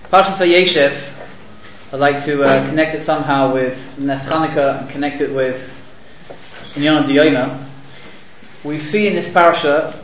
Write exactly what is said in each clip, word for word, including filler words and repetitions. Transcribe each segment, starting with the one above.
Parshas Vayeshev, I'd like to uh, connect it somehow with Nes Chanukah and connect it with Inyan Diyona. We see in this parasha,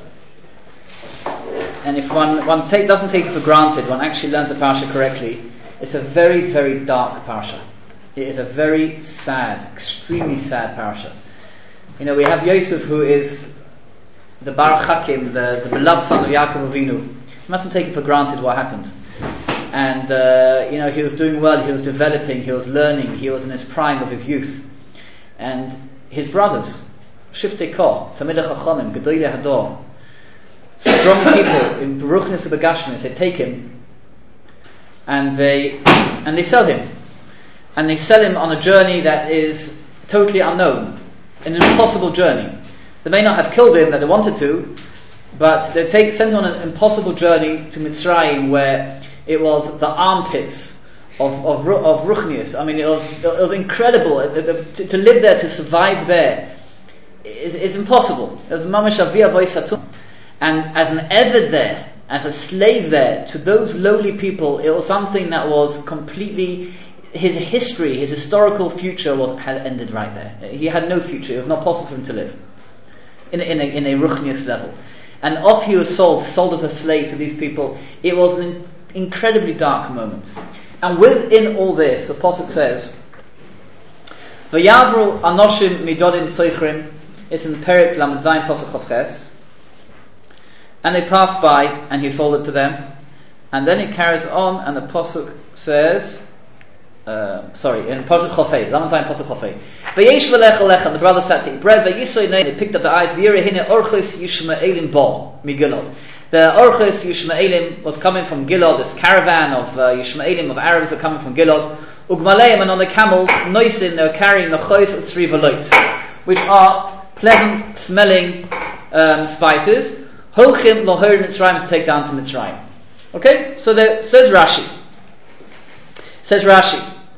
and if one, one take, doesn't take it for granted, one actually learns the parasha correctly, it's a very, very dark parasha. It is a very sad, extremely sad parasha. You know, we have Yosef, who is the Bar Chakim, the, the beloved son of Yaakov Avinu. You mustn't take it for granted what happened. And, uh, you know, he was doing well, he was developing, he was learning, he was in his prime of his youth. And his brothers, Shiftei Kor, Talmidei Chachamim, Gedolei Hador, strong people in Beruchnis and Begashmis, they take him and they and they sell him. And they sell him on a journey that is totally unknown, an impossible journey. They may not have killed him that they wanted to, but they take sent him on an impossible journey to Mitzrayim, where it was the armpits of of, of Ruchnius. I mean, it was it was incredible. To, to live there, to survive there, is, is impossible. It was mamash avia v'osatum. And as an eved there, as a slave there, to those lowly people, it was something that was completely, his history, his historical future was had ended right there. He had no future. It was not possible for him to live in a, in a, in a Ruchnius level. And off he was sold, sold as a slave to these people. It was an incredibly dark moment. And within all this, the Pasuk says, V'yavru anoshim midodim soichrim, it's in Perek Lamed Zayin Pasuk Chavches, and they passed by, and he sold it to them. And then it carries on, and the Pasuk says, uh, sorry, in Pasuk Chafei, Lamed Zayin Pasuk Chafei, V'yesh v'lech alecha, and the brother sat to eat bread, V'yisoy nei, they picked up the eyes, V'yireh hine orchos Yishmaelim bo, migilod. The orchos Yishmaelim was coming from Gilad, this caravan of uh, Yishmaelim, of Arabs were coming from Gilad, Ugmaleim, and on the camels, Noisin, they were carrying the chos utzri v'loit, which are pleasant smelling um, spices, Holchim lohor Mitzrayim, to take down to Mitzrayim. Okay, so there says Rashi. Says Rashi.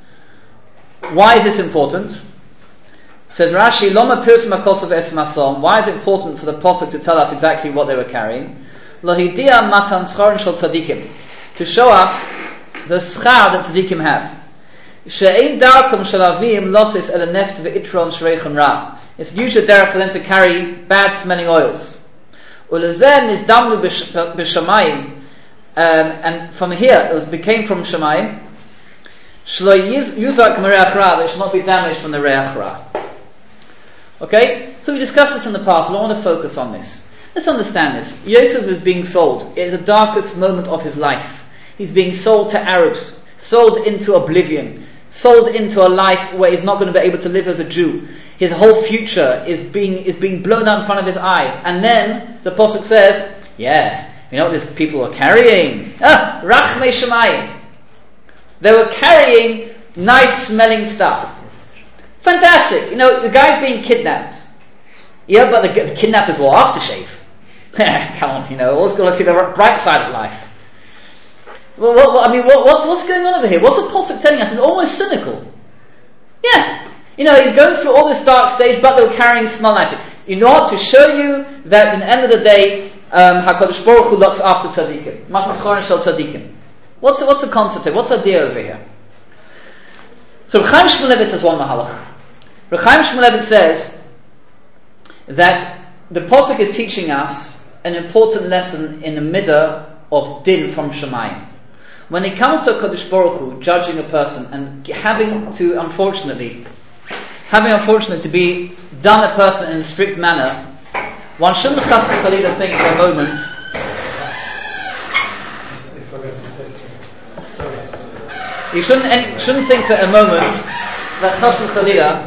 Why is this important? Says Rashi, Loma pirs makosav es masom. Why is it important for the Pasuk to tell us exactly what they were carrying? Lohidia matan schorin shel tzadikim, to show us the schar that tzadikim have. She'ein darkom shel avim losis el neft ve'itron shreichem ra. It's usually there for them to carry bad smelling oils. Ulezen is damnu b'shamayim, and from here it was became from Shamayim. Shlo yuzak mereach ra, it should not be damaged from the reach ra. Okay, so we discussed this in the past. We don't want to focus on this. Let's understand this. Yosef is being sold. It is the darkest moment of his life. He's being sold to Arabs, sold into oblivion, sold into a life where he's not going to be able to live as a Jew. His whole future is being is being blown out in front of his eyes. And then the Pasuk says, yeah, you know what these people were carrying? Ah, Rachmei Shemayim. They were carrying nice smelling stuff. Fantastic. You know, the guy's being kidnapped. Yeah, but the, the kidnappers will aftershave. Come on, you know, always got to see the bright side of life. Well, what, what, I mean, what, what's, what's going on over here? What's the Pasuk telling us? It's almost cynical. Yeah. You know, he's going through all this dark stage, but they were carrying smell nice. You know what? To show you that at the end of the day, um, HaKadosh Baruch Hu looks after tzaddikim. Matan schorin shel tzaddikim. What's the, what's the concept here? What's the idea over here? So Reb Chaim Shmulevitz says one mahalach. Reb Chaim Shmulevitz says that the Pasuk is teaching us an important lesson in the midah of din from Shemayim. When it comes to HaKadosh Baruch Hu judging a person and having to, unfortunately, having unfortunately to be done a person in a strict manner, one shouldn't chas v'chalila think for a moment. You shouldn't any, shouldn't think for a moment that chas v'chalila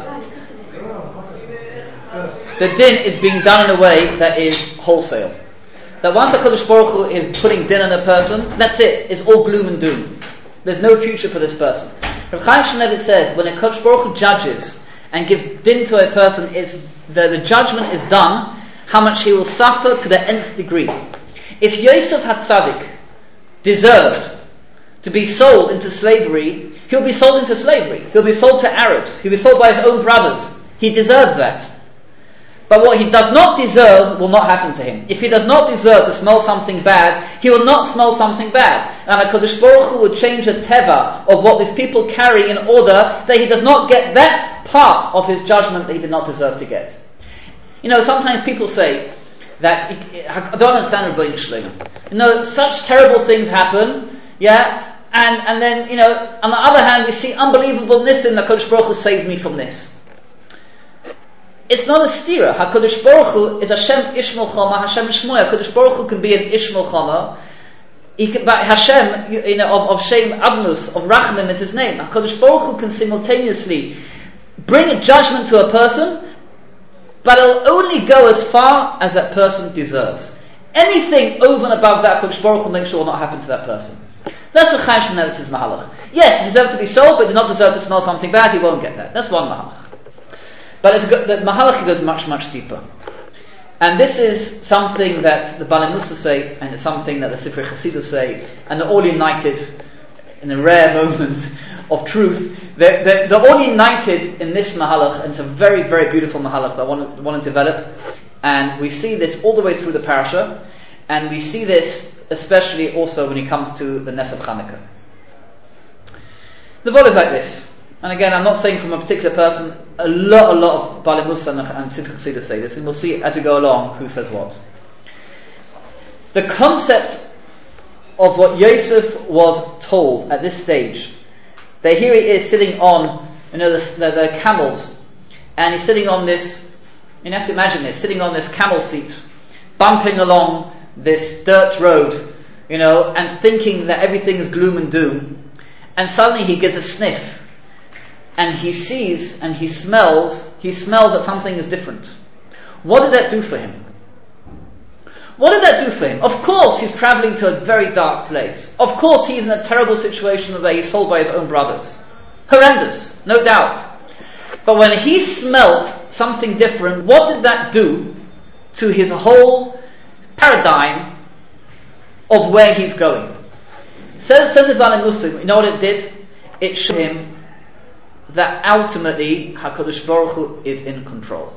the din is being done in a way that is wholesale. That once HaKadosh Baruch Hu is putting din on a person, that's it. It's all gloom and doom. There's no future for this person. Reb Chaim Shmulevitz says when HaKadosh Baruch Hu judges and gives din to a person, is the, the judgment is done, how much he will suffer to the nth degree. If Yosef HaTzadik deserved to be sold into slavery, he'll be sold into slavery. He'll be sold to Arabs. He'll be sold by his own brothers. He deserves that. But what he does not deserve will not happen to him. If he does not deserve to smell something bad, he will not smell something bad. And HaKadosh Baruch Hu will change the teva of what these people carry in order that he does not get that part of his judgment that he did not deserve to get. You know, sometimes people say that, I don't understand Rabbeinu Shlomo. You know, such terrible things happen, yeah, and, and then, you know, on the other hand, we see unbelievable nisim that HaKadosh Baruch Hu saved me from this. It's not a stira. HaKadosh Baruch Hu is Hashem Ish Milchama, Hashem Shmoya. HaKadosh Baruch Hu can be an Ish Milchama. He can, but Hashem, you know, of, of Shem Abnus, of Rachman is his name. HaKadosh Baruch Hu can simultaneously bring a judgment to a person, but it'll only go as far as that person deserves. Anything over and above that, HaKadosh Baruch Hu makes sure will not happen to that person. That's what Chaim Shmoneh is Mahalach. Yes, he deserves to be sold, but he does not deserve to smell something bad, he won't get that. That's one Mahalach. But it's, the Mahalach goes much, much deeper. And this is something that the Balei Mussar say, and it's something that the Sifrei Chasidus say, and they're all united in a rare moment of truth. They're, they're, they're all united in this Mahalach, and it's a very, very beautiful Mahalach that I want to, want to develop. And we see this all the way through the parasha, and we see this especially also when it comes to the Nes of Chanukah. The Vod is like this. And again, I'm not saying from a particular person. A lot, a lot of Balei Mussar and Sifrei Chasidus say this, and we'll see as we go along who says what. The concept of what Yosef was told at this stage, that here he is sitting on, you know, the, the, the camels, and he's sitting on this. You have to imagine this, sitting on this camel seat, bumping along this dirt road, you know, and thinking that everything is gloom and doom, and suddenly he gets a sniff. And he sees and he smells, he smells that something is different. What did that do for him? What did that do for him? Of course he's travelling to a very dark place. Of course he's in a terrible situation where he's sold by his own brothers. Horrendous, no doubt. But when he smelt something different, what did that do to his whole paradigm of where he's going? Says, says the Balei Mussar, you know what it did? It showed him that ultimately HaKadosh Baruch Hu is in control.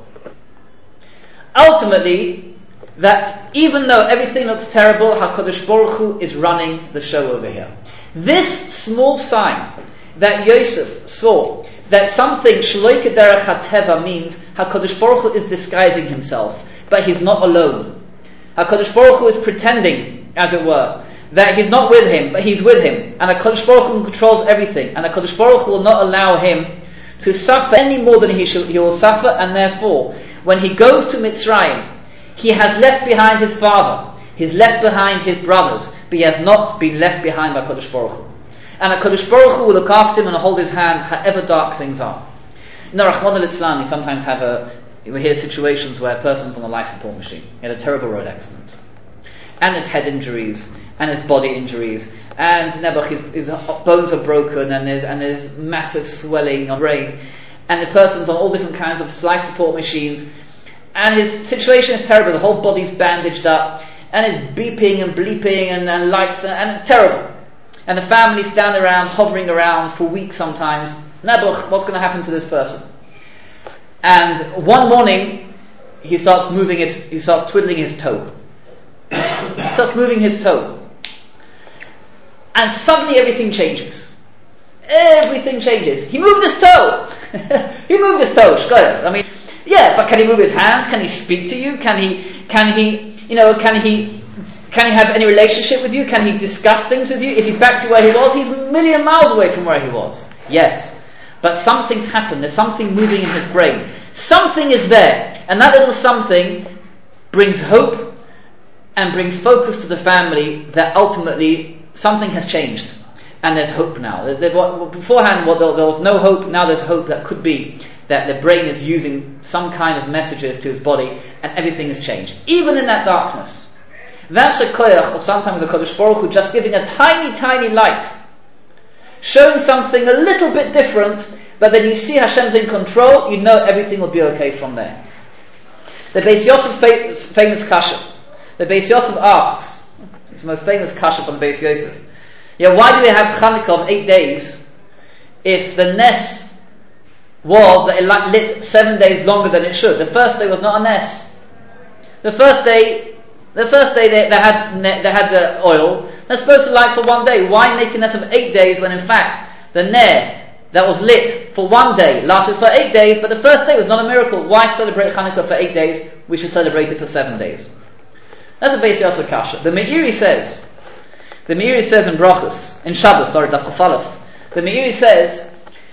Ultimately, that even though everything looks terrible, HaKadosh Baruch Hu is running the show over here. This small sign that Yosef saw, that something Shloi Kederech HaTeva means HaKadosh Baruch Hu is disguising himself, but he's not alone. HaKadosh Baruch Hu is pretending, as it were, that he's not with him, but he's with him. And HaKadosh Baruch Hu controls everything. And HaKadosh Baruch Hu will not allow him to suffer any more than he, shall, he will suffer. And therefore, when he goes to Mitzrayim, he has left behind his father. He's left behind his brothers. But he has not been left behind by HaKadosh Baruch Hu. And HaKadosh Baruch Hu will look after him and hold his hand, however dark things are. You know, Rachmana litzlan, we sometimes have a, we hear situations where a person's on a life support machine. He had a terrible road accident. And his head injuries, and his body injuries, and Nebuch, his, his bones are broken, and there's and there's massive swelling on the brain, and the person's on all different kinds of life support machines, and his situation is terrible. The whole body's bandaged up, and it's beeping and bleeping, and, and lights, and, and terrible. And the family stand around, hovering around for weeks sometimes. Nebuch, what's going to happen to this person? And one morning, he starts moving his, he starts twiddling his toe. He starts moving his toe. And suddenly everything changes. Everything changes. He moved his toe. He moved his toe. Shkoyach. I mean, yeah, but can he move his hands? Can he speak to you? Can he, can he, you know, can he, can he have any relationship with you? Can he discuss things with you? Is he back to where he was? He's a million miles away from where he was. Yes. But something's happened. There's something moving in his brain. Something is there. And that little something brings hope and brings focus to the family that ultimately something has changed, and there's hope now. There, there, beforehand, well, there, there was no hope. Now there's hope that could be that the brain is using some kind of messages to his body, and everything has changed, even in that darkness. That's a koyach of sometimes a Kodesh Baruch Hu just giving a tiny, tiny light, showing something a little bit different. But then you see Hashem's in control. You know everything will be okay from there. The Beis Yosef's famous, famous kasha. The Beis Yosef asks. It's the most famous kasha from Beis Yosef. Yeah, why do we have Chanukah of eight days if the Nes was that it lit seven days longer than it should. The first day was not a nes. The first day, the first day they, they had they had uh, oil. They're supposed to light for one day. Why make a nes of eight days when in fact the ner that was lit for one day lasted for eight days? But the first day was not a miracle. Why celebrate Hanukkah for eight days? We should celebrate it for seven days. That's a basic also kasha. The Meiri says, the Meiri says in Brachos, in Shabbos, sorry, Daf Chaf Aleph, the Meiri says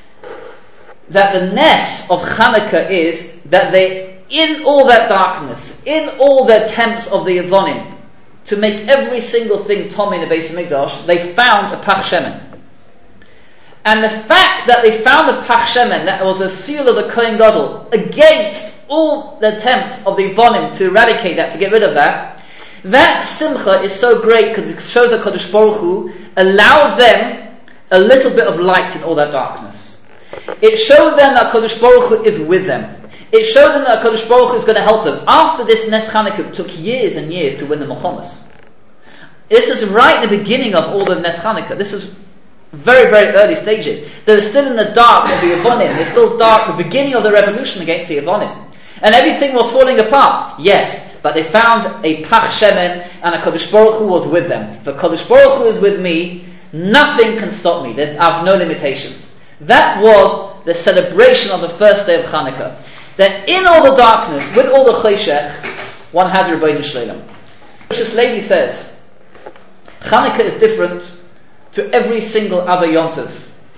that the ness of Hanukkah is that they, in all that darkness, in all the attempts of the Yevonim to make every single thing Tom in the Beis Hamikdash, they found a Pach Shemen. And the fact that they found a Pach Shemen, that was a seal of the Kohen Gadol, against all the attempts of the Yevonim to eradicate that, to get rid of that, that simcha is so great because it shows that Kadosh Baruch Hu allowed them a little bit of light in all that darkness. It showed them that Kadosh Baruch Hu is with them. It showed them that Kadosh Baruch Hu is going to help them. After this Nes Chanukah, it took years and years to win the Milchamos. This is right at the beginning of all the Nes Chanukah. This is very, very early stages. They're still in the dark of the Yevonim. They're still dark, the beginning of the revolution against the Yevonim. And everything was falling apart. Yes, but they found a Pach Shemen and a Kadosh Baruch Hu was with them. If a Kadosh Baruch Hu is with me, nothing can stop me. There's, I have no limitations. That was the celebration of the first day of Hanukkah. That in all the darkness, with all the Choshech, one had Rebbeinu Shleilim. Rosh Levi says, Hanukkah is different to every single other Yontiv.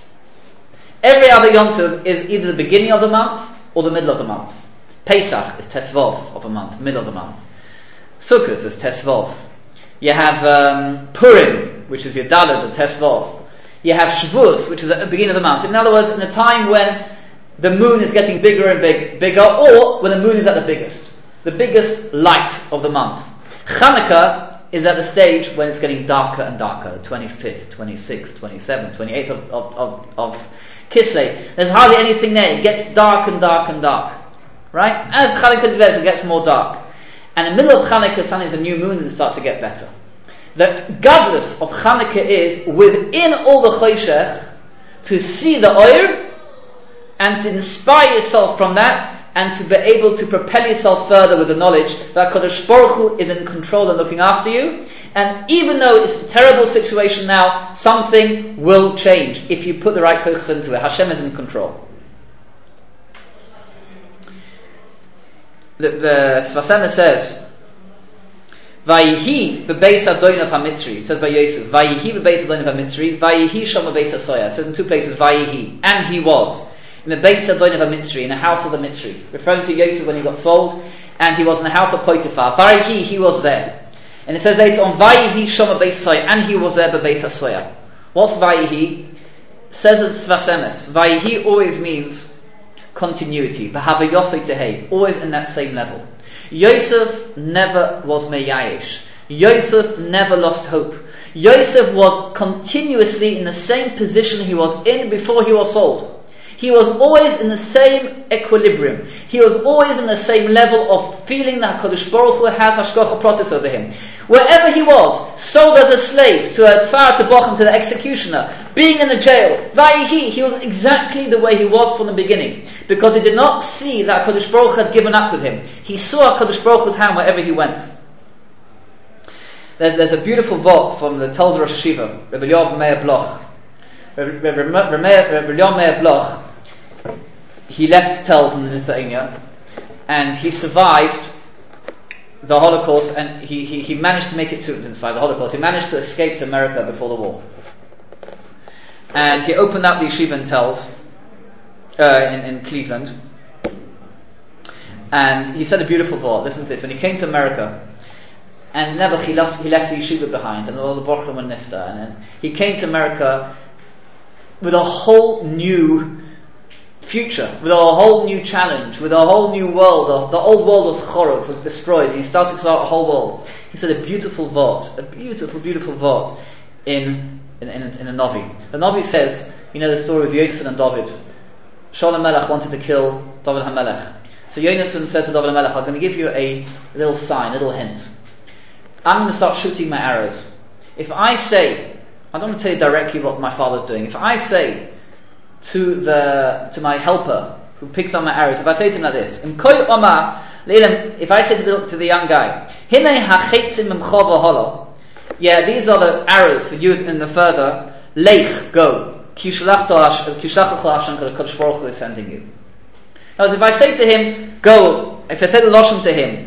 Every other Yontiv is either the beginning of the month or the middle of the month. Pesach is Tesvov of a month, middle of the month. Sukkot is Tesvov. You have um, Purim, which is your Dalet or Tesvov. You have Shavuos, which is at the beginning of the month. In other words, in a time when the moon is getting bigger and big, bigger, or when the moon is at the biggest, the biggest light of the month. Hanukkah is at the stage when it's getting darker and darker, the twenty-fifth, twenty-sixth, twenty-seventh, twenty-eighth of, of, of, of Kislev. There's hardly anything there. It gets dark and dark and dark. Right? As Hanukkah develops, it gets more dark. And in the middle of Hanukkah, suddenly there's a new moon and it starts to get better. The godless of Hanukkah is within all the Choshech to see the oil and to inspire yourself from that and to be able to propel yourself further with the knowledge that Kadosh Baruch Hu is in control and looking after you. And even though it's a terrible situation now, something will change if you put the right focus into it. Hashem is in control. The, the Sfasema says, Vayihi bebeis Adonav HaMitzri. It says by Yosef, Vayihi bebeis Adonav HaMitzri, Vayihi shom bebeis HaSoya. It says in two places, Vayihi, and he was in the beis Adonav HaMitzri, in the house of the Mitzri, referring to Yosef when he got sold, and he was in the house of Potiphar. Vayihi, he was there. And it says later on, Vayihi shom bebeis HaSoya, and he was there bebeis HaSoya. What's Vayihi? It says in Sfasemes, Vayihi always means continuity, always in that same level. Yosef never was meyayish. Yosef never lost hope. Yosef was continuously in the same position he was in before he was sold. He was always in the same equilibrium. He was always in the same level of feeling that HaKadosh Baruch Hu has Hashgacha Pratis over him. Wherever he was, sold as a slave to a Tsar Tabachim, to the executioner, being in the jail, Vayihi, he was exactly the way he was from the beginning. Because he did not see that HaKadosh Baruch Hu had given up with him. He saw HaKadosh Baruch Hu's hand wherever he went. There's, there's a beautiful vault from the Telz Rosh Hashiva, Rebbe Yoav Meir Bloch. Rebbe Yoav Meir Bloch, he left Telz in Lithuania, and he survived the Holocaust, and he, he, he managed to make it to inside the Holocaust. He managed to escape to America before the war. And he opened up the yeshiva in Telz, uh, in, in Cleveland, and he said a beautiful thought. Listen to this. When he came to America, and never he left, he left the yeshiva behind, and all the Bochum and Nifta, and then he came to America with a whole new future, with a whole new challenge, with a whole new world. The, the old world was chorov, was destroyed, and he started to start a whole world. He said a beautiful vort, a beautiful, beautiful vort in in, in, in a Navi. The Navi says, you know the story of Yonasan and David. Shaul HaMelech wanted to kill David HaMelech. So Yonasan says to David HaMelech, I'm going to give you a little sign, a little hint. I'm going to start shooting my arrows. If I say, I don't want to tell you directly what my father's doing. If I say to the to my helper, who picks on my arrows, if I say to him like this, if I say to the, to the young guy, yeah, these are the arrows for you in the further, leich, go. Kodesh Baruch Hu is sending you. Now, if I say to him, go, if I say the Lashon to him,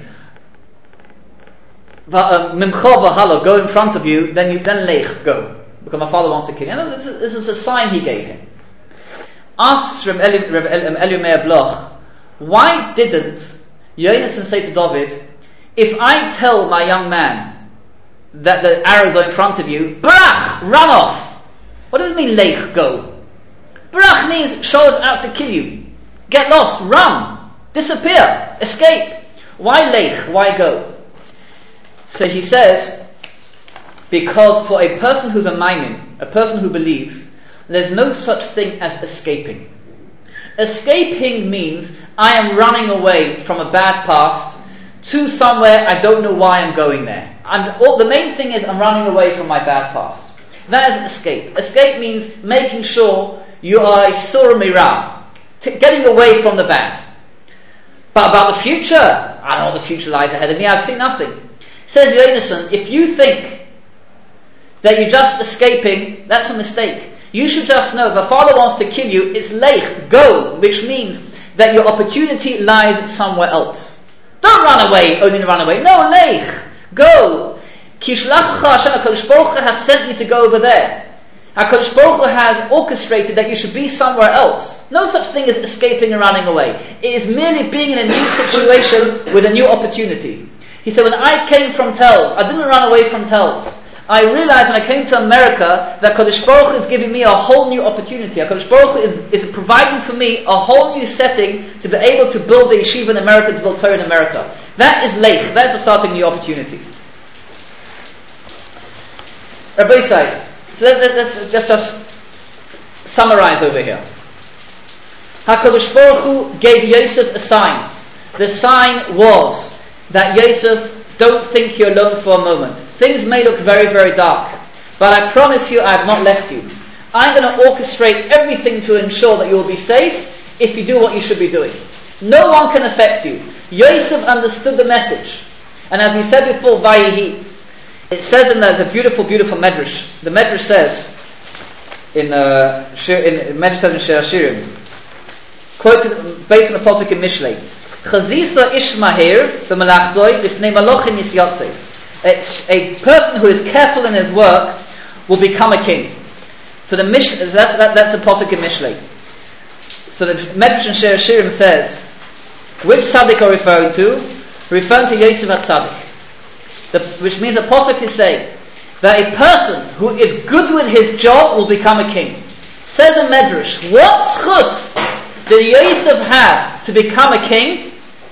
Mimcha v'halo, go in front of you, then you then leich, go. Because my father wants to kill you. And this is, this is a sign he gave him. Asks Reb Elio Meir Bloch, why didn't Yonasan say to David, if I tell my young man that the arrows are in front of you, brach, run off. What does it mean, leich, go? Brach means show us out to kill you. Get lost, run, disappear, escape. Why leich? Why go? So he says, because for a person who's a maimin, a person who believes, there's no such thing as escaping. Escaping means I am running away from a bad past to somewhere I don't know why I'm going there. And all, the main thing is I'm running away from my bad past. That is escape. Escape means making sure you are a sur mirah, t- getting away from the bad. But about the future, I know the future lies ahead of me, I see nothing. Says Yonasan, if you think that you're just escaping, that's a mistake. You should just know if a father wants to kill you, it's leich, go, which means that your opportunity lies somewhere else. Don't run away, only to run away. No, leich, go. HaKadosh Baruch Hu has sent you to go over there. HaKadosh Baruch Hu has orchestrated that you should be somewhere else. No such thing as escaping and running away. It is merely being in a new situation with a new opportunity. He said, when I came from Tel, I didn't run away from Tel. I realized when I came to America that HaKadosh Baruch Hu is giving me a whole new opportunity. HaKadosh Baruch Hu is, is providing for me a whole new setting to be able to build a yeshiva in America, to build Torah in America. That is leich. That's a starting new opportunity. Rabbi Yisai, so let, let, let's just, just summarize over here. HaKadosh Baruch Hu gave Yosef a sign. The sign was that Yosef, don't think you're alone for a moment. Things may look very, very dark, but I promise you I have not left you. I'm going to orchestrate everything to ensure that you will be safe if you do what you should be doing. No one can affect you. Yosef understood the message. And as we said before, Vayihi, it says in there, there's a beautiful, beautiful medrash. The medrash says, in, uh, in medrash says in Shir Hashirim, quoted based on the pasuk in Mishlei, Chazisa Ishmahir v'malachdoi lifnei malochim yisyatzev. A person who is careful in his work will become a king. So the mish, that's that, that's a pasuk in Mishlei. So the medrash in Shir Hashirim says, which tzaddik are referring to? Referring to Yosef HaTzaddik. The, which means the pasuk is saying that a person who is good with his job will become a king. Says a medrash, what schus did Yosef have to become a king?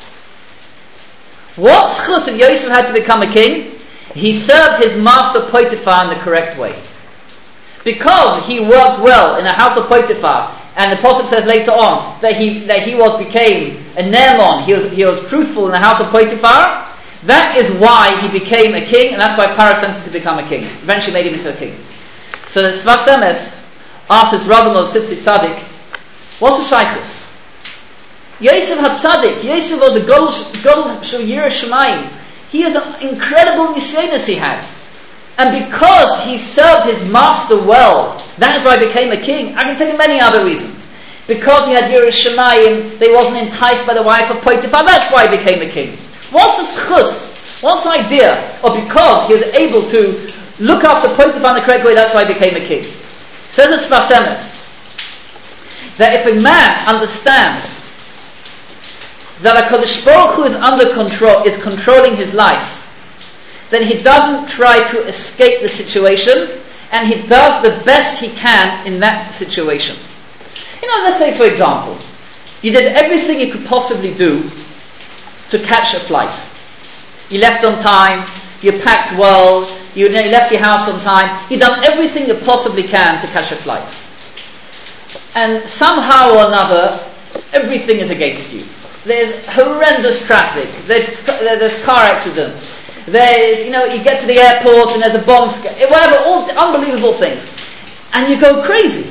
What schus did Yosef had to become a king? He served his master Potiphar in the correct way. Because he worked well in the house of Potiphar, and the pasuk says later on that he that he was became a Naaman, he was he was truthful in the house of Potiphar. That is why he became a king, and that's why Pharaoh sent him to become a king. Eventually made him into a king. So the Sfas Emes asked his brother-in-law, Sitzi Tzaddik, what's the shaykhus? Yosef HaTzaddik. Yosef was a Gadol Shel Yireh Shamayim. He has an incredible nisyonos he had. And because he served his master well, that is why he became a king. I can tell you many other reasons. Because he had Yireh Shamayim, they wasn't enticed by the wife of Potiphar, that's why he became a king. What's the schus? What's the idea? Or because he was able to look after Potiphar in the correct way, that's why he became a king. Says the Sfas Emes, that if a man understands that HaKadosh Baruch Hu is under control, is controlling his life, then he doesn't try to escape the situation, and he does the best he can in that situation. You know, let's say for example, you did everything you could possibly do to catch a flight. You left on time, you packed well, you left your house on time, you've done everything you possibly can to catch a flight. And somehow or another, everything is against you. There's horrendous traffic, there's, there's car accidents, there, you know, you get to the airport and there's a bomb scare, whatever, all unbelievable things. And you go crazy.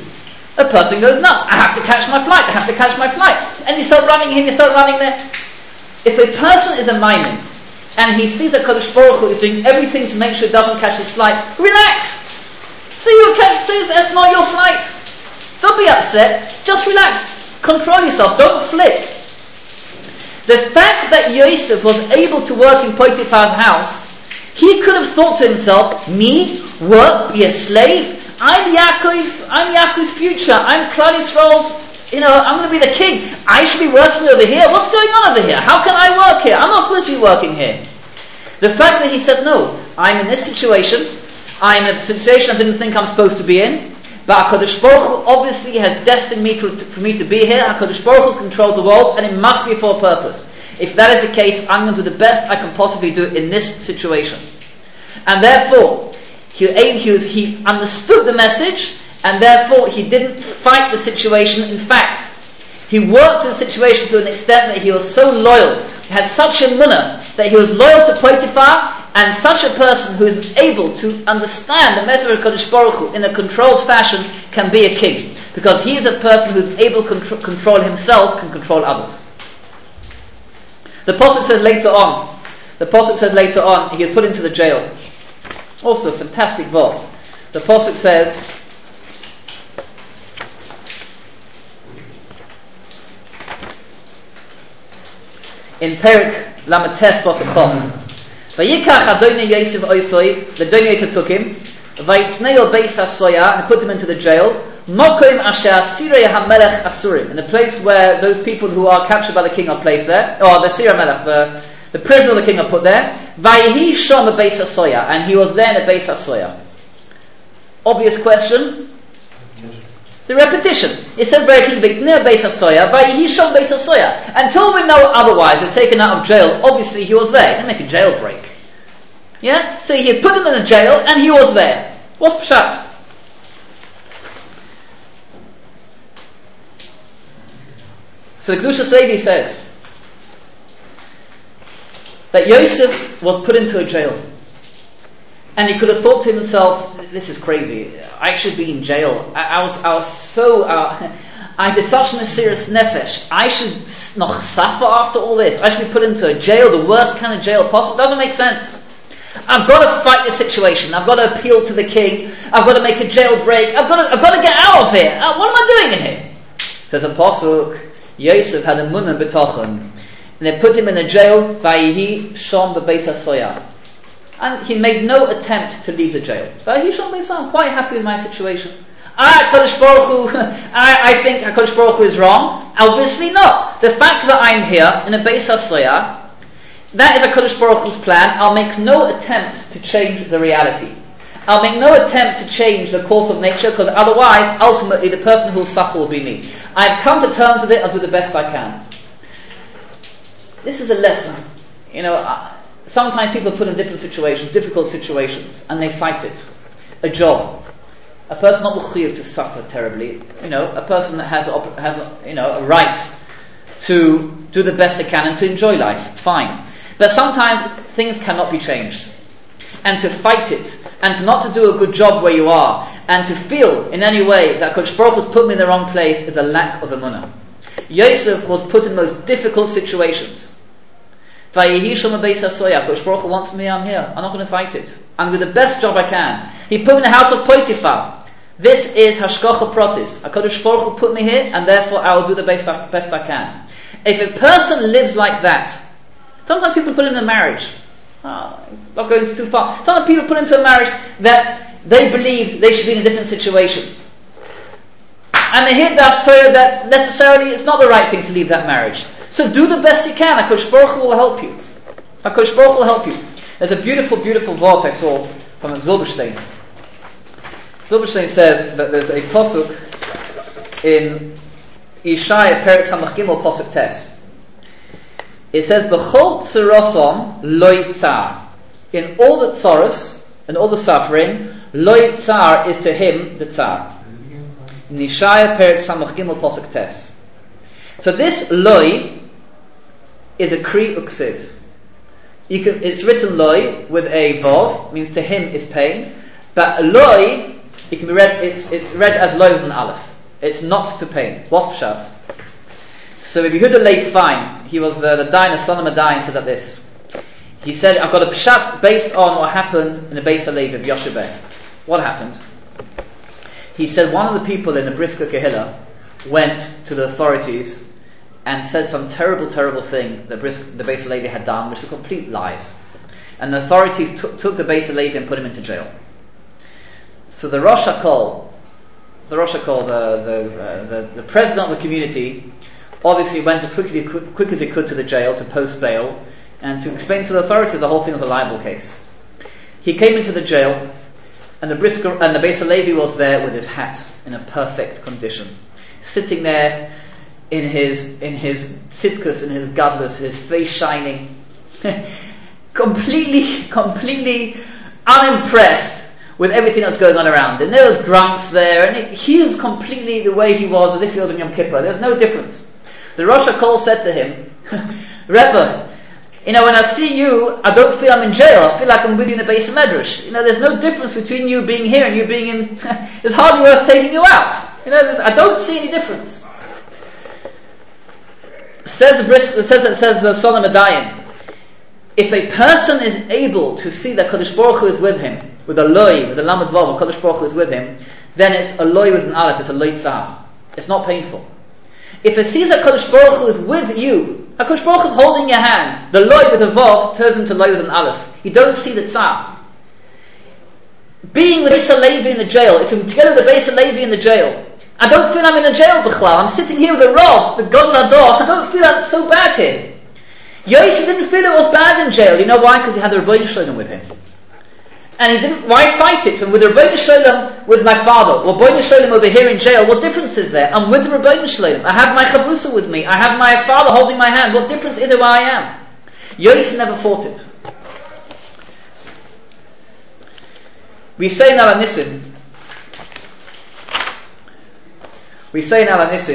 A person goes nuts. I have to catch my flight. I have to catch my flight. And you start running here, you start running there. If a person is a maimin, and he sees that Kadosh Baruch Hu is doing everything to make sure he doesn't catch his flight, relax. See, you can't see that's not your flight. Don't be upset. Just relax. Control yourself. Don't flip. The fact that Yosef was able to work in Potiphar's house, he could have thought to himself, me, work, be a slave? I'm Yaakov's, I'm Yaakov's future. I'm Klal Yisrael's, you know, I'm going to be the king. I should be working over here. What's going on over here? How can I work here? I'm not supposed to be working here. The fact that he said, no, I'm in this situation. I'm in a situation I didn't think I'm supposed to be in. But HaKadosh Baruch Hu obviously has destined me for, for me to be here. HaKadosh Baruch Hu controls the world, and it must be for a purpose. If that is the case, I'm going to do the best I can possibly do in this situation. And therefore, he, he, was, he understood the message, and therefore he didn't fight the situation. In fact, he worked the situation to an extent that he was so loyal, he had such a munah, that he was loyal to Potiphar, and such a person who is able to understand the message of Kadosh Baruch Hu in a controlled fashion can be a king. Because he is a person who is able to contr- control himself, can control others. The Pasuk says later on, the Pasuk says later on, he is put into the jail. Also, fantastic verse. The Pasuk says, in Perik Lamates Pasuk Chom, Vayikach Adonai Yosef Oisoi, the Adonai Yosef took him, Vayitznei Beis HaSoya, and put him into the jail, Mokim Asher Sirei HaMelech Asurim, in the place where those people who are captured by the king are placed there, or the Sirei HaMelech, the, the prison of the king are put there, Vayihi Shom Beis HaSoya, and he was there in the Beis HaSoya. Obvious question? The repetition. It says very clearly, Beis HaSoya, Vayihi Shom Beis HaSoya. Until we know otherwise, they're taken out of jail, obviously he was there. He didn't make a jailbreak. Yeah? So he had put him in a jail, and he was there. What's pshat? So the Kedushas Levi says that Yosef was put into a jail, and he could have thought to himself, "This is crazy. I should be in jail. I, I was, I was so, uh, I did such mesirus nefesh. I should noch suffer after all this. I should be put into a jail, the worst kind of jail possible. It doesn't make sense. I've got to fight this situation. I've got to appeal to the king. I've got to make a jailbreak. I've got to, I've got to get out of here. Uh, what am I doing in here?" Says a pasuk, Yosef had a munah b'tochen, and they put him in a jail. Vayihi shom bebeis hasoya, and he made no attempt to leave the jail. Vayihi shom bebeis hasoya. I'm quite happy with my situation. Ah, Kadosh Baruch Hu, I, I think Kadosh Baruch Hu is wrong. Obviously not. The fact that I'm here in a beis hasoya, that is a Kadosh Baruch Hu's plan. I'll make no attempt to change the reality. I'll make no attempt to change the course of nature, because otherwise, ultimately, the person who will suffer will be me. I've come to terms with it. I'll do the best I can. This is a lesson. You know, uh, sometimes people are put in different situations, difficult situations, and they fight it. A job. A person not mechuyev to suffer terribly. You know, a person that has a, has a, you know a right to do the best they can and to enjoy life. Fine. But sometimes things cannot be changed. And to fight it, and to not to do a good job where you are, and to feel in any way that Kadosh Baruch Hu has put me in the wrong place is a lack of emunah. Yosef was put in the most difficult situations. Vayihi shom beis hasoya. Kadosh Baruch Hu wants me, I'm here. I'm not going to fight it. I'm going to do the best job I can. He put me in the house of Potiphar. This is hashgacha pratis. Kadosh Baruch Hu put me here, and therefore I will do the best I, best I can. If a person lives like that, sometimes people put in a marriage. Oh, not going too far. Some people put into a marriage that they believe they should be in a different situation, and they hear das Torah that necessarily it's not the right thing to leave that marriage. So do the best you can. HaKadosh Baruch Hu will help you. HaKadosh Baruch Hu will help you. There's a beautiful, beautiful word I saw from Zilberstein. Zilberstein says that there's a pasuk in Yeshaya Perek Samach Gimel pasuk Tes. It says, "B'chol tzarosom lo tsar." In all the tzaros, and all the suffering, lo tsar is to him the tsar. In Yeshaya Perek Samach Gimel pasuk Tes. So this loi is a kri uksiv. You can, it's written loi with a vav, means to him is pain. But loi, it can be read. It's it's read as loi with an aleph. It's not to pain. What's Pshat? So Rabbi Yehuda Leib Fein, he was the, the Dayan, the son of Madayan, said like this. He said, I've got a Pshat based on what happened in the Beis HaLevi of Yoshebeh. What happened? He said one of the people in the Brisker Kehillah went to the authorities and said some terrible, terrible thing that Brisk, the Beis HaLevi had done, which were complete lies. And the authorities t- took the Beis HaLevi and put him into jail. So the Rosh HaKol, the Rosh HaKol, the, the, uh, the, the president of the community, obviously went as quickly quick, quick as he could to the jail to post bail and to explain to the authorities the whole thing was a libel case. He came into the jail, and the Brisker and the Beis HaLevi was there with his hat in a perfect condition, sitting there in his in his tzidkus, in his gadlus, his face shining, completely, completely unimpressed with everything that's going on around him. There were drunks there, and it, he was completely the way he was, as if he was in Yom Kippur. There's no difference. The Rosh HaKol said to him, Rebbe, you know, when I see you, I don't feel I'm in jail. I feel like I'm with you in the Beis Medrash. You know, there's no difference between you being here and you being in. It's hardly worth taking you out. You know, I don't see any difference. Says the brisk, says says the Son of Madayan, if a person is able to see that Kadosh Baruch Hu is with him, with a loy, with a lamed vav, Kadosh Baruch Hu is with him, then it's a loy with an aleph. It's a loy tzah. It's not painful. If it sees that Kadosh Baruch Hu is with you, HaKadosh Baruch Hu is holding your hand, the loy with a vav turns into loy with an aleph. You don't see the tzah. Being with Beis HaLevi in the jail, if you're together with the Beis HaLevi in the jail, I don't feel I'm in the jail b'chlal. I'm sitting here with the Rav, the Gadol Hador. I don't feel I'm so bad here. Yosef didn't feel it was bad in jail. You know why? Because he had the Rebbeinu Shalom with him. And he didn't, why fight it? And with the Rebbeinu Shalom, with my father, or Rebbeinu Shalom over here in jail, what difference is there? I'm with the Rebbeinu Shalom. I have my Chabrusa with me. I have my father holding my hand. What difference is it where I am? Yosef never fought it. We say now Anissim, we say now Anissim,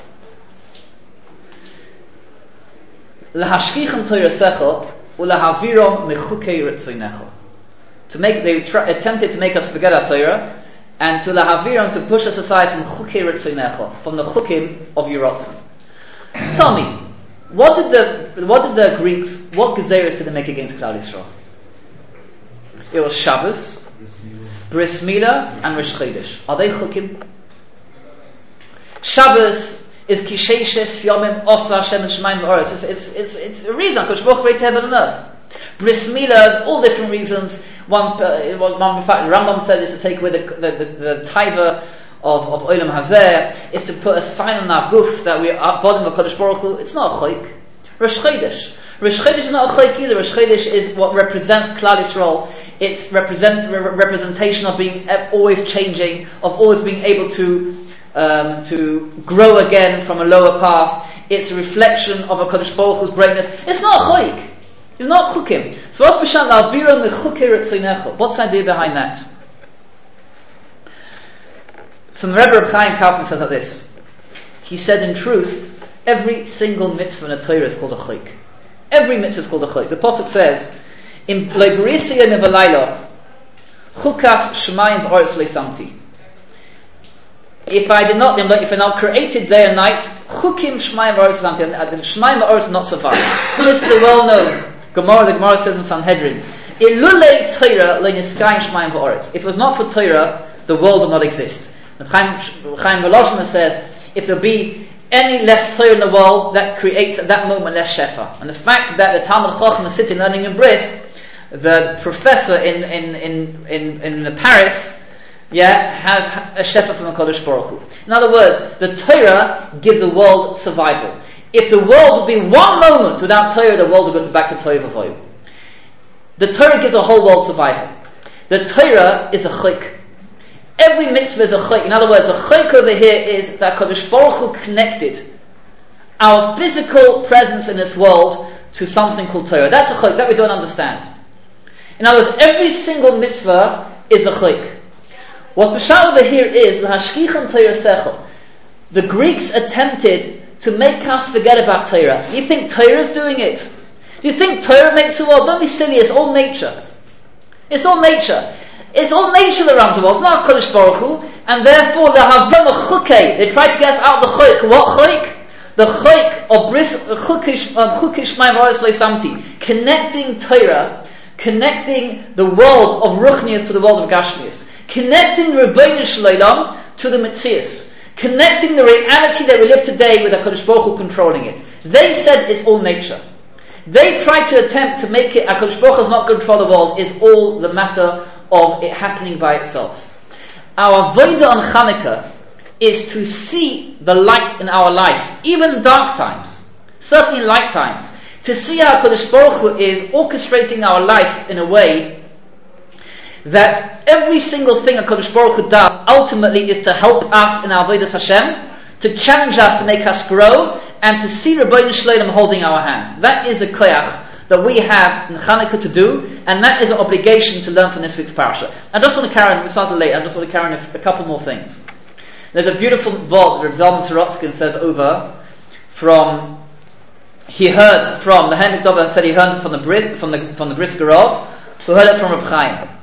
Lahashkichem Toirasecha Ulahavirom Mechukei Ritzoinecha. To make, they try, attempted to make us forget our Torah, and to lahaviram, to push us aside from chukei ritzonecha, from the chukim of Yiratzon. Tell me, what did the what did the Greeks, what gezeres did they make against Klal Yisrael? It was Shabbos, Bris Milah, and Rosh Chodesh. Are they chukim? Shabbos is kisheishes yomim osa Hashem Shemayim v'Oretz. It's it's it's it's a reason Kodesh Baruch Hu created heaven and earth. Bris Milah, all different reasons. One, uh, one in fact, Rambam says is to take away the the, the, the taiva of of Olam Hazeh, is to put a sign on our guf that we are bottom of Kodesh Baruch Hu. It's not a chayk. Rosh Chodesh. Rosh Chodesh is not a chayk either. Rosh Chodesh is what represents Klal Yisrael. It's represent re- representation of being always changing, of always being able to um, to grow again from a lower path. It's a reflection of a Kodesh Baruch Hu's greatness. It's not a chayk. It's not chukim. So what B'shan Alviram Mechukei Ritzonecha? What's the idea behind that? So the Rebbe Reb Chaim Kaufman says like this. He said, in truth, every single mitzvah in a Torah is called a chayk. Every mitzvah is called a chayk. The Pasuk says, "In Leibrisiyah Nevalayla, Chukas Shemayim V'Oretz Leisamti." If I did not, if I not created day and night, Chukim Shemayim V'Oretz Leisamti, and Shemayim V'Oretz not survive. This is the well-known Gemara. The Gemara says in Sanhedrin, "Ilulei Torah le'niskayim Shemayim V'Oretz." If it was not for Torah, the world would not exist. And Chaim, Chaim Volozhiner says, if there be any less Torah in the world, that creates at that moment less shefa. And the fact that the Talmud Chacham is sitting learning in Bris, the professor in in in in, in Paris, yeah, has a shefa from a Kodesh Baruch Hu. In other words, the Torah gives the world survival. If the world would be one moment without Torah, the world would go back to Torah v'voyu. The Torah gives a whole world survival. The Torah is a chayk. Every mitzvah is a chayk. In other words, a chayk over here is that Kodesh Baruch Hu connected our physical presence in this world to something called Torah. That's a chayk, that we don't understand. In other words, every single mitzvah is a chayk. What's b'shal over here is l'hashkichem Torah sechel. The Greeks attempted to make us forget about Torah. You think Torah is doing it? Do you think Torah makes the world? Don't be silly, it's all nature. It's all nature. It's all nature that runs the world. It's not Kodesh Baruch Hu. And and therefore the Havama Chukei, they tried to get us out of the Chuk. What Chuk? The Chuk of Bris Chukish Chukish Ma'avoros Leisamti, connecting Torah, connecting the world of Ruchnius to the world of Gashmius, connecting Rebbeinu Shleilam to the Metzius, connecting the reality that we live today with HaKadosh Baruch Hu controlling it. They said it's all nature. They tried to attempt to make it HaKadosh Baruch Hu does not control the world, is all the matter of it happening by itself. Our Avodah on Chanukah is to see the light in our life, even in dark times, certainly in light times, to see how HaKadosh Baruch Hu is orchestrating our life in a way that every single thing HaKadosh Baruch Hu does ultimately is to help us in our Avodas Hashem, to challenge us, to make us grow, and to see Rebbeinu Shleilam holding our hand. That is a koyach that we have in Chanukah to do, and that is an obligation to learn from this week's parasha. I just want to carry on, we started late, I just want to carry on a, a couple more things. There's a beautiful vod that Reb Zalman Sorotskin says over from, he heard from, the Hemik Dover said he heard from the Brit, from the, from the Brisker Rav, who heard it from Reb Chaim.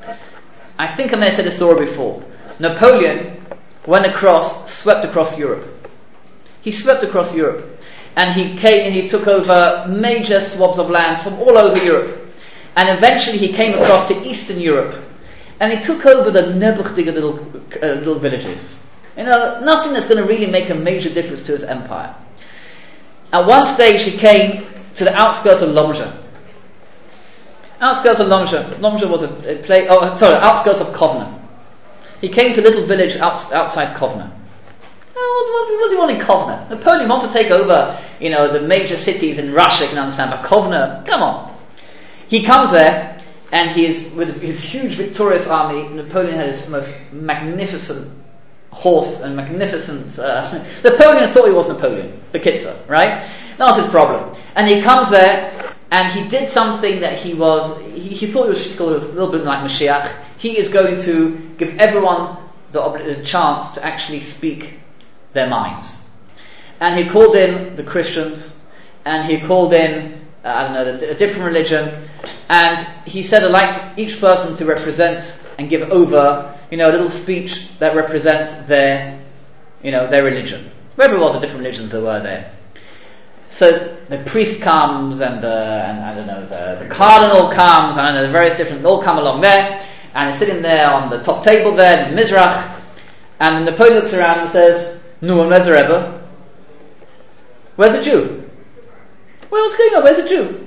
I think I may have said this story before. Napoleon went across, swept across Europe. He swept across Europe. And he came and he took over major swabs of land from all over Europe. And eventually he came across to Eastern Europe. And he took over the nebuchdige little, uh, little villages. You know, nothing that's going to really make a major difference to his empire. At one stage he came to the outskirts of Lomja. Outskirts of Lomja. Lomja was a, a place, oh sorry, outskirts of Kovna. He came to a little village out, outside Kovna. What, what, what does he want in Kovna? Napoleon wants to take over, you know, the major cities in Russia, you can understand, but Kovna, come on. He comes there, and he is, with his huge victorious army, Napoleon had his most magnificent horse and magnificent, uh, Napoleon thought he was Napoleon, the Kitzer, right? That was his problem. And he comes there, and he did something that he was, he, he thought he was, he was a little bit like Mashiach. He is going to give everyone the, the chance to actually speak their minds. And he called in the Christians, and he called in, uh, I don't know, a different religion, and he said, I'd like each person to represent and give over, you know, a little speech that represents their, you know, their religion. Wherever it was, the different religions that were there. So the priest comes, and the, and I don't know, the, the cardinal comes, and I don't know, the various different, they all come along there, and he's sitting there on the top table there, in Mizrach, and Napoleon looks around and says, no one, where's the Rebbe? Where's the Jew? Well, what's going on? Where's the Jew?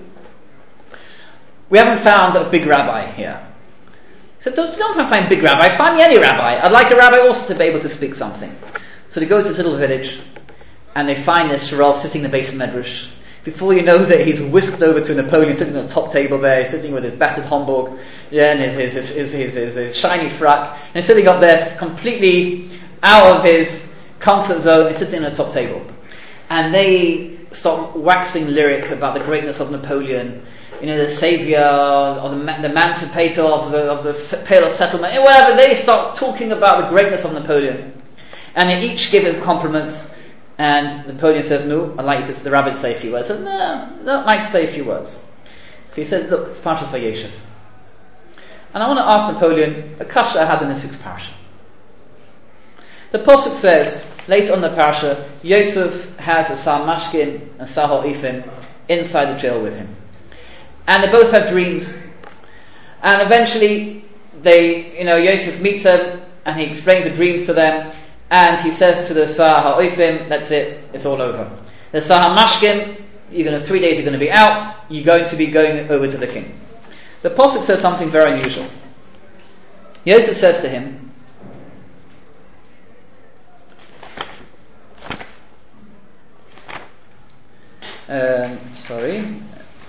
We haven't found a big rabbi here. So don't, don't find a big rabbi, find me any rabbi. I'd like a rabbi also to be able to speak something. So they go to this little village, and they find this Rav sitting in the base of Medrash. Before he knows it, he's whisked over to Napoleon, sitting on the top table there, he's sitting with his battered Homburg, yeah, and his, his, his, his, his, his, his shiny frack, and he's sitting up there completely out of his comfort zone, he's sitting on the top table. And they start waxing lyric about the greatness of Napoleon, you know, the savior, or the, the emancipator of the, of the Pale of Settlement, and whatever. They start talking about the greatness of Napoleon. And they each give him compliments, and Napoleon says, no, I'd like to, the rabbi to say a few words. He says, no, I don't like to say a few words. So he says, look, it's part of Vayeshev. And I want to ask Napoleon a kasha I had in this week's parasha. The Pasuk says, later on the parasha, Yosef has a Sar Mashkin and Sar Ha'ifim inside the jail with him. And they both have dreams. And eventually, they, you know, Yosef meets them, and he explains the dreams to them, and he says to the Sar Ha'ifim, that's it, it's all over. The Sar Mashkin, you're going to, three days you're going to be out, you're going to be going over to the king. The Pasuk says something very unusual. Yosef says to him, Um, sorry.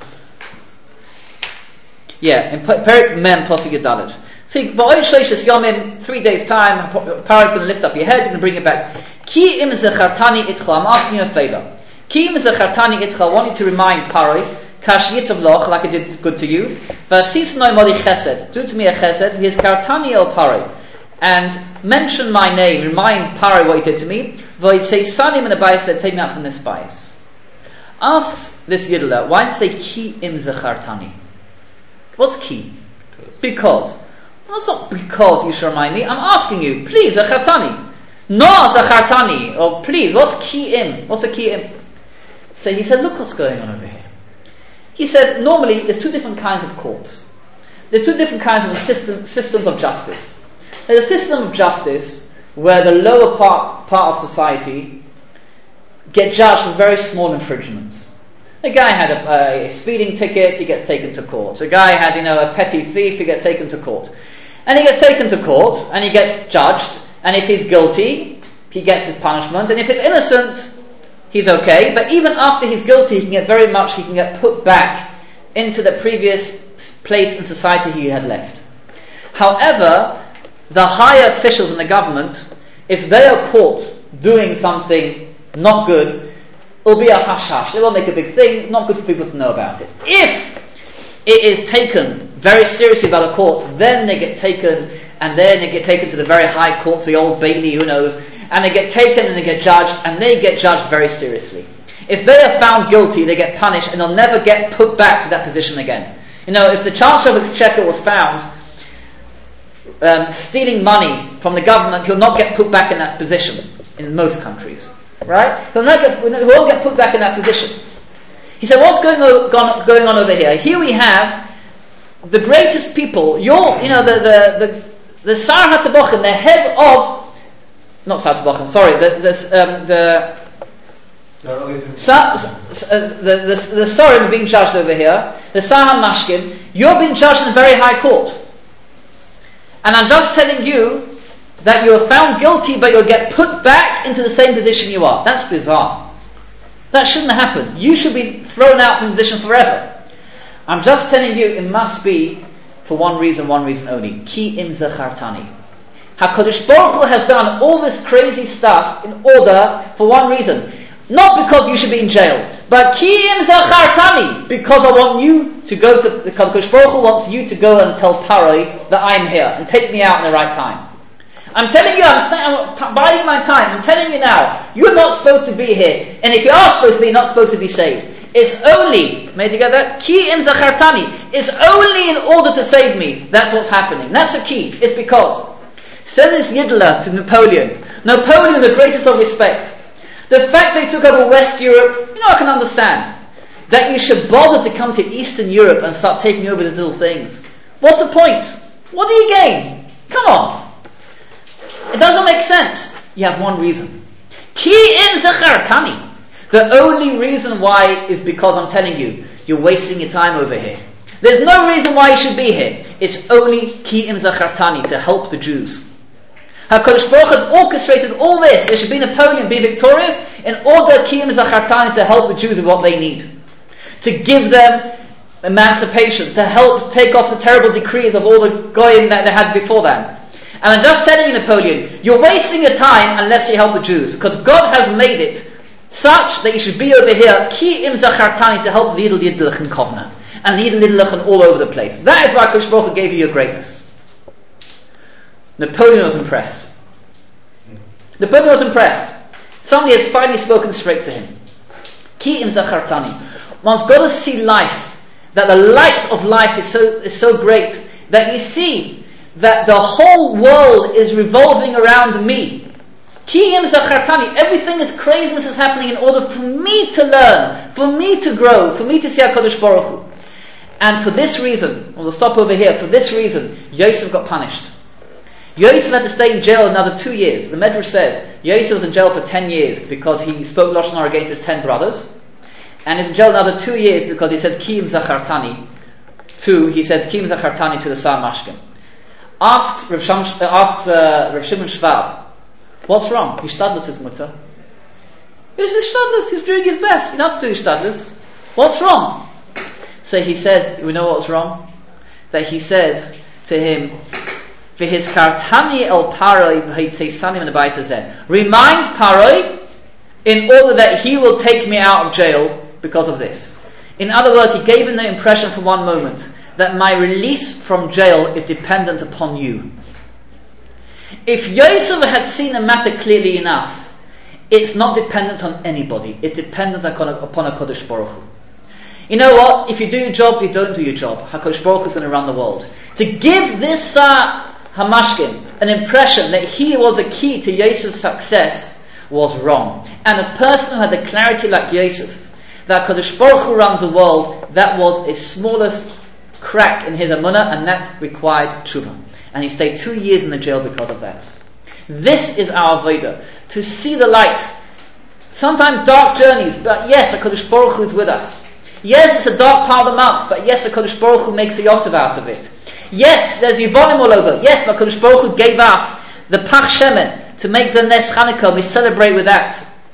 Yeah, in Perik Mem Pasuk Yadalit. See, ba'oid shleishes yomim, three days time, Paro is going to lift up your head, you're going to bring it back. Ki im zachartani itcha. I'm asking you a favor. Ki im zachartani itcha. I want you to remind Paro, kash yitav loch, like I did good to you. Vasis noi moli chesed. Do to me a chesed. His kartani el Paro, and mention my name. Remind Paro what he did to me. Void say sanim in the bias said, take me out from this bias. Asks this Yidla, why did it say ki im zachartani? What's ki? Because That's not because you should remind me. I'm asking you, please, zachartani. No, zachartani. Or please, what's ki'im? What's a ki'im? So he said, look what's going on over here. He said, normally, there's two different kinds of courts. There's two different kinds of system, systems of justice. There's a system of justice where the lower part, part of society get judged for very small infringements. A guy had a, a speeding ticket, he gets taken to court. A guy had, you know, a petty thief, he gets taken to court. And he gets taken to court, and he gets judged, and if he's guilty, he gets his punishment, and if it's innocent, he's okay. But even after he's guilty, he can get very much, he can get put back into the previous place in society he had left. However, the higher officials in the government, if they are caught doing something not good, it'll be a hush-hush. They won't make a big thing, not good for people to know about it. If it is taken very seriously by the courts, then they get taken, and then they get taken to the very high courts, the old Bailey, who knows, and they get taken and they get judged, and they get judged very seriously. If they are found guilty, they get punished, and they'll never get put back to that position again. You know, if the Chancellor of Exchequer was found um, stealing money from the government, he'll not get put back in that position in most countries. Right? He'll not get, he won't get put back in that position. He said, what's going on, going on over here? Here we have the greatest people, your, you know, the the the, the Sar HaTabochin, the head of, not Sar HaTabochin, sorry, the the um, the Sa, uh, the the, the Sorim being judged over here, the Sar HaMashkin, you're being judged in a very high court. And I'm just telling you that you are found guilty, but you'll get put back into the same position you are. That's bizarre. That shouldn't happen. You should be thrown out from the position forever. I'm just telling you, it must be for one reason, one reason only. Ki im zachartani. HaKadosh Baruch Hu has done all this crazy stuff in order for one reason. Not because you should be in jail, but ki im zachartani, because I want you to go to, the HaKadosh Baruch Hu wants you to go and tell Paroi that I'm here and take me out in the right time. I'm telling you, I'm, I'm biding my time. I'm telling you now, you're not supposed to be here. And if you are supposed to be, you're not supposed to be saved. It's only, made you get that? Ki im zachartani. It's only in order to save me. That's what's happening. That's the key. It's because. Said this Yidla to Napoleon. Napoleon, the greatest of respect. The fact they took over West Europe, you know, I can understand. That you should bother to come to Eastern Europe and start taking over these little things. What's the point? What do you gain? Come on. It doesn't make sense. You have one reason. Ki im zachartani. The only reason why is because I'm telling you, you're wasting your time over here. There's no reason why you should be here. It's only ki im zachartani, to help the Jews. HaKadosh Baruch has orchestrated all this. There should be Napoleon, be victorious, in order ki im zachartani, to help the Jews with what they need. To give them emancipation, to help take off the terrible decrees of all the goyim that they had before them. And I'm just telling you, Napoleon, you're wasting your time unless you help the Jews, because God has made it such that you should be over here, ki im zachartani, to help Lidl Yidlach and Kovna, and Lidl Yidlach all over the place. That is why HaKadosh Baruch Hu gave you your greatness. Napoleon was impressed. Napoleon was impressed. Somebody has finally spoken straight to him. Ki im zachartani. One's got to see life, that the light of life is so is so great that you see that the whole world is revolving around me. Ki im zachartani. Everything is craziness is happening in order for me to learn, for me to grow, for me to see HaKadosh Baruch Hu. And for this reason, we'll stop over here, for this reason, Yosef got punished. Yosef had to stay in jail another two years. The Medrash says, Yosef was in jail for ten years because he spoke Lashon Hara against his ten brothers. And he's in jail another two years because he said, Ki im zachartani, to, he said, Ki im zachartani to the Sar Mashkin. Asks Rav, Sham, uh, asks uh, Rav Shimon Schwab, what's wrong? Hishtadlus his mutter. He's hishtadlus, he's doing his best. You don't have to do hishtadlus. What's wrong? So he says, we know what's wrong? That he says to him, V'hiskartani el Paroi v'hitzesanim in the Bais Hazeh. Remind Paroi in order that he will take me out of jail because of this. In other words, he gave him the impression for one moment that my release from jail is dependent upon you. If Yosef had seen the matter clearly enough, it's not dependent on anybody. It's dependent upon a, upon a Kodesh Baruch Hu. You know what? If you do your job, you don't do your job. HaKadosh Baruch Hu is going to run the world. To give this uh, Hamashkin an impression that he was a key to Yosef's success was wrong. And a person who had the clarity like Yosef, that HaKadosh Baruch Hu runs the world, that was his smallest crack in his emunah, and that required tshuva. And he stayed two years in the jail because of that. This is our avodah, to see the light. Sometimes dark journeys, but yes, HaKadosh Baruch Hu is with us. Yes, it's a dark part of the month, but yes, HaKadosh Baruch Hu makes a yontav out of it. Yes, there's Yivonim all over. Yes, HaKadosh Baruch Hu gave us the Pach Shemen to make the Nes Chanukah, we celebrate with that.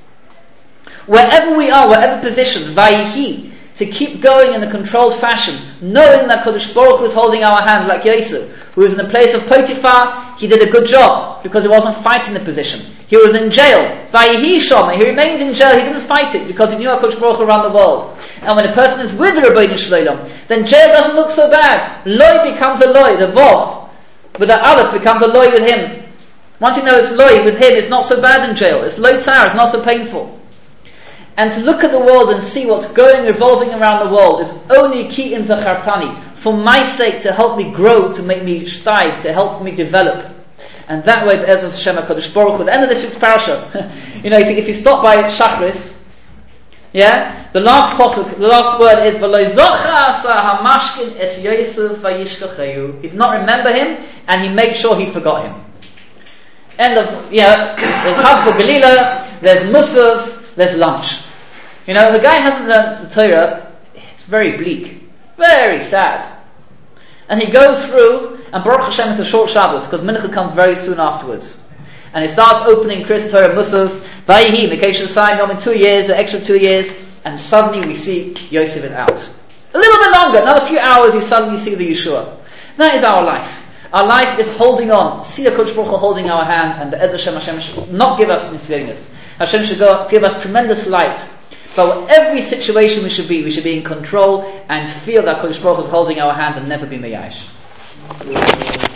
Wherever we are, whatever position, Vayihi, to keep going in a controlled fashion, knowing that HaKadosh Baruch Hu is holding our hands like Yosef, who was in the place of Potiphar. He did a good job because he wasn't fighting the position. He was in jail. Vayihi Shoma, he remained in jail, he didn't fight it because he knew HaKadosh Baruch Hu around the world. And when a person is with the Rabbeinu Shalom, then jail doesn't look so bad. Loi becomes a Loi, the Vov, but the Aleph becomes a Loi with him. Once you know it's Loi with him, it's not so bad in jail. It's Loi Tzar, it's not so painful. And to look at the world and see what's going, revolving around the world is only ki in zachartani, for my sake, to help me grow, to make me steig, to help me develop. And that way, Be'ezus Hashem HaKadosh Baruch Hu, at the end of this week's parasha, you know, if you, if you stop by Shachris, yeah, the last pasuk, the last word is V'lo zocha asa hamashkin es Yosef vayishkachehu. He did not remember him, and he made sure he forgot him. End of, you know, there's Hag for Galila, there's Musaf, there's lunch. You know, the guy hasn't learned the Torah, it's very bleak, very sad. And he goes through, and Baruch Hashem is a short Shabbos, because Mincha comes very soon afterwards. And he starts opening Kriyas Torah Musaf, Vayihi, Mikesha Sai, in two years, an extra two years, and suddenly we see Yosef is out. A little bit longer, another few hours, you suddenly see the Yeshua. That is our life. Our life is holding on. See HaKadosh Baruch Hu holding our hand, and Be'ez Hashem, Hashem should not give us nisvenis. Hashem should go, give us tremendous light. So every situation we should be, we should be in control and feel that HaKadosh Baruch Hu is holding our hand and never be meyash.